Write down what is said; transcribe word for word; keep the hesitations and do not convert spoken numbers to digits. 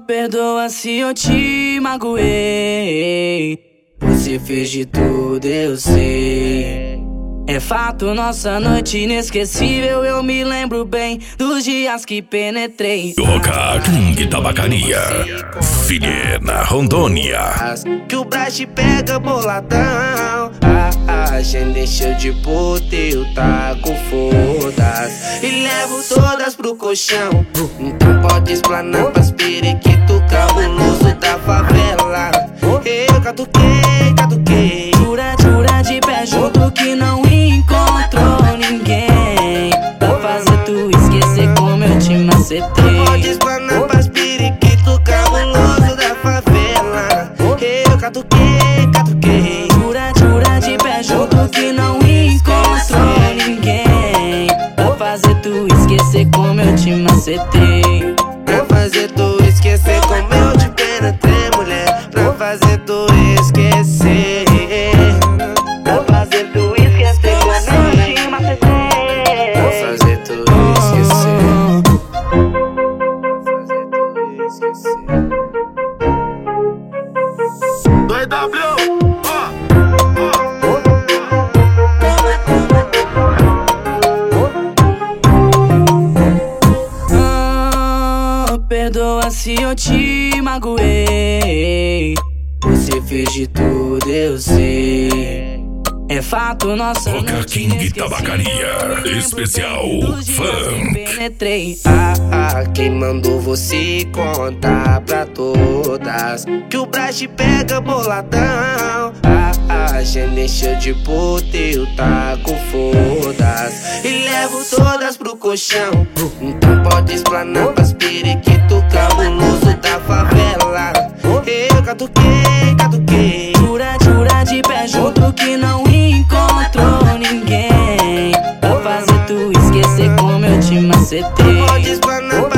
Perdoa se eu te magoei. Você fez de tudo, eu sei. É fato, nossa noite inesquecível. Eu me lembro bem dos dias que penetrei. Toca King Tabacaria, Vilhena, Rondônia. Que o Brás te pega boladão. Ah, a gente encheu de puta e eu taco foda-se e levo todas pro colchão. Então pode explanar pras periquito cabuloso da favela. Eu catuquei, catuquei. Jura, jura de pé junto que não encontrou ninguém pra fazer tu esquecer como eu te macetei. Pode explanar pras periquito cabuloso da favela. Eu catuquei, catuquei. Jura, jura de pé junto que não encontrou ninguém pra fazer tu esquecer como eu te macetei. Pra fazer tu esquecer como eu te penetrei, mulher. Pra fazer tu esquecer. Pra fazer tu esquecer como eu te macetei. Pra fazer tu esquecer. Fazer tu esquecer. dois W, ó. Perdoa se eu te magoei. Você fez de tudo, eu sei. É fato, nossa Toca noite King Tabacaria, especial funk. Penetrei. Ah, ah, quem mandou você contar pra todas que o Brás te pega boladão. Ah, ah, a gente encheu de puta e eu taco foda-se e levo todas pro colchão. Então pode explanar pras periquito cabuloso da favela. Eu catuquei, catuquei. Jura, jura de pé junto que não encontrou ninguém pra fazer tu esquecer como eu te macetei. Pode explanar